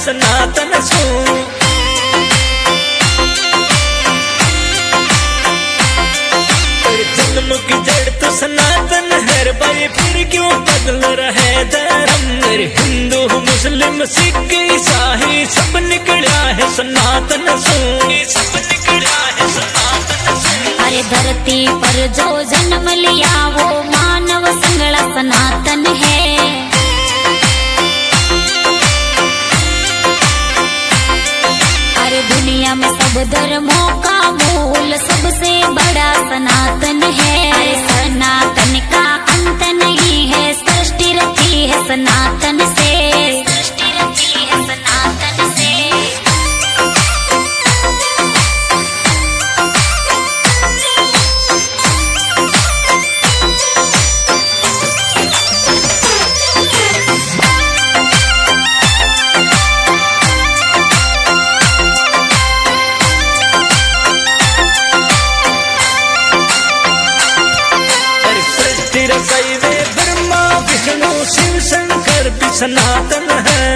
सनातन सू। जन्म की जड़ तो सनातन है भाई, फिर क्यों बदल रहे धर्म। हिंदू मुस्लिम सिख ईसाई सब निकला है सनातन सू, सब निकला है सनातन सू। अरे धरती पर जो जन्म लिया वो मानव संगला सनातन है। अरे दुनिया में सब धर्मों का मूल सबसे बड़ा सनातन है। अरे सनातन का अंत नहीं है, सृष्टि रची है सनातन से, सृष्टि रची है सनातन से। ब्रह्मा विष्णु शिव शंकर भी सनातन है।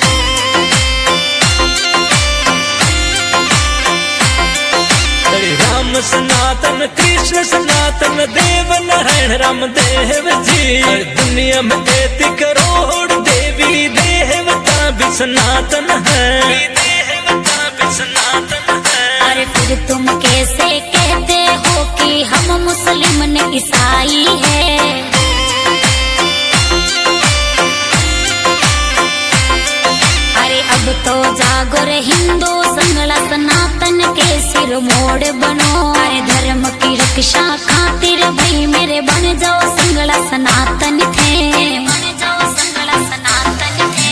राम सनातन कृष्ण सनातन देव नारायण राम देव जी। दुनिया में 33 करोड़ देवी देवता भी सनातन है, देवता भी सनातन है। अरे फिर तुम कैसे कहते हो कि हम मुस्लिम न ईसाई है। अरे अब तो जागो रे हिंदू संगला सनातन के सिर मोड़ बनो। अरे धर्म की रक्षा खातिर भाई मेरे बन जाओ संगला सनातन थे, बन जाओ संगला सनातन थे।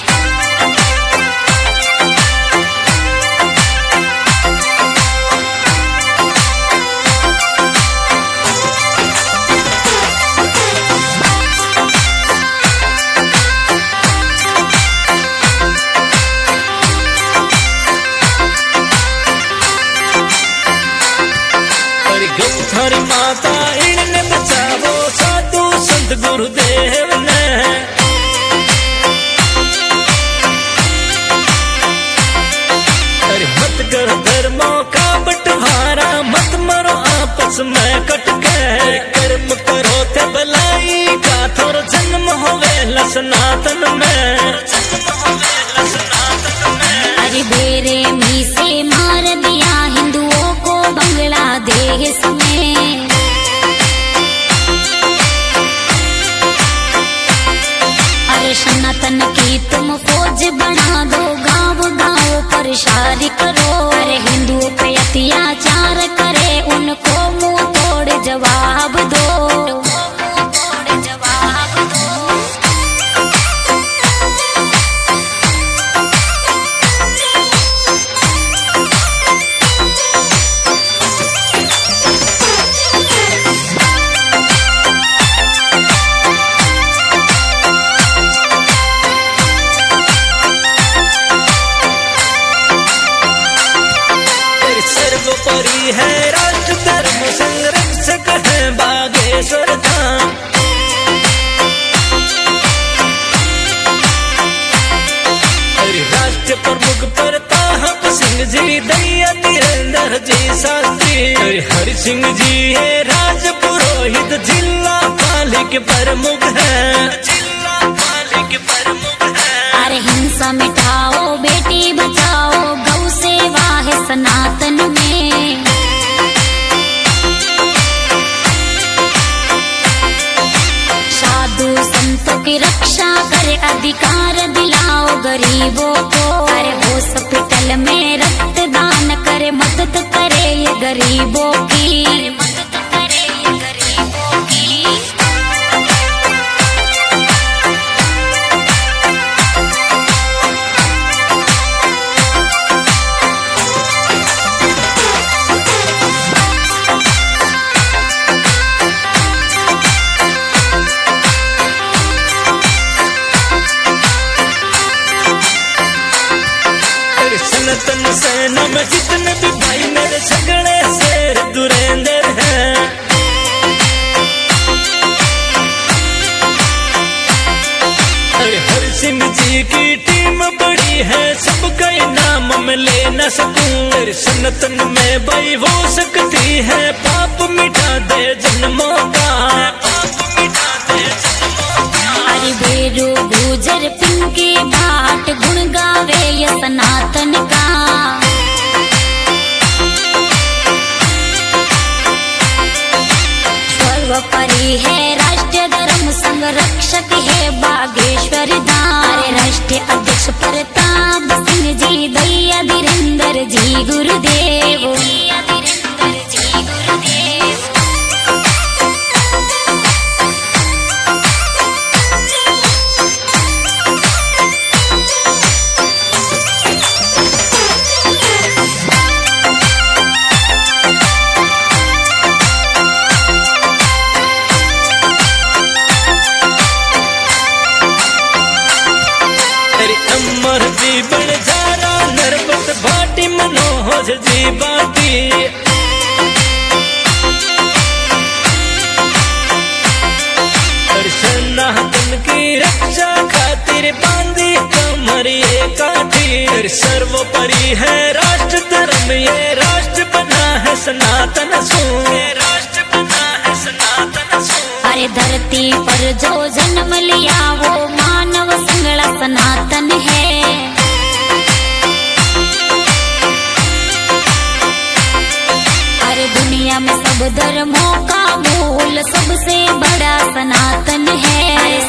गौथर माता इन्हें बचावो साधु संत गुरुदेव ने। अरे मत करो धर्मों का बंटवारा, मत मरो आपस में कटके। कर्म करो ते भलाई का थोर जन्म होवे सनातन में, जन्म होवे सनातन में। अरे बेरे मी से मार दिया हिंदुओं को बांग्लादेश में। अरे सनातन की तुम फौज बना दो, गांव गांव प्रचार करो। अरे हिंदुओं पे अत्याचार करे उनको मुंह तोड़ जवाब दो, मुंह तोड़ जवाब दो। सर्वोपरि है राष्ट्र धर्म संरक्षक है बागेश्वर धाम। अरे राष्ट्र प्रमुख प्रताप सिंह जी, दैया निरंजन जी शास्त्री। अरे हरि सिंह जी है राज पुरोहित, जिला पालिक प्रमुख है, जिला पालिक प्रमुख है। अरे हिंसा मिटाओ बेटी बचाओ, गौ सेवा है सनातन में। साधु संतों की रक्षा करे, अधिकार दिलाओ गरीबों को। अरे हॉस्पिटल में रक्तदान करे, मदद करे ये गरीबों की, मदद करे ये गरीबों की। सनातन सेना में जितने भी भाई मेरे सगड़े शेर दुरेंद्र हैं। अरे हरि सिंह जी की टीम बड़ी है सबका नाम मैं ले न सकूं। तेरी सन्नतन में भाई वो सकती है, पाप मिटा दे जन्मों का, पाप मिटा दे जन्मों का। अरे बेरू गुजर पिंकी भाट गुण गावे ये सनातन का। सर्वोपरि है राष्ट्रीय धर्म संरक्षक है बागेश्वर धाम। राष्ट्रीय अध्यक्ष प्रताप सिंह जी, दैया धीरेन्द्र जी गुरुदेव, दैया धीरेन्द्र जी गुरुदेव। अमर जी बड़जारा नरबत भाटी मनोहर जी बाटी। सनातन की रक्षा खातिर बांधी कमर ये काठी। सर्वोपरि है राष्ट्र धर्म, ये राष्ट्र बना है सनातन सो, ये राष्ट्र बना है सनातन सो। अरे धरती पर जो जन्म लिया वो मानव संगला सनातन है। अरे दुनिया में सब धर्मों का मूल सबसे बड़ा सनातन है। अरे